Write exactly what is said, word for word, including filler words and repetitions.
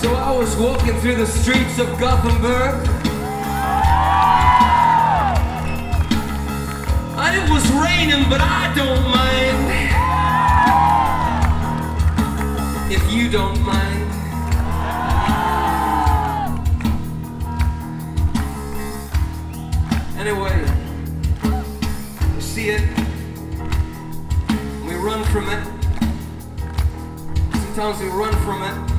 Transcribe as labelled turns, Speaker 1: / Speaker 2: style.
Speaker 1: So I was walking through the streets of Gothenburg, and it was raining, but I don't mind, if you don't mind. Anyway, you see it, we run from it. Sometimes we run from it.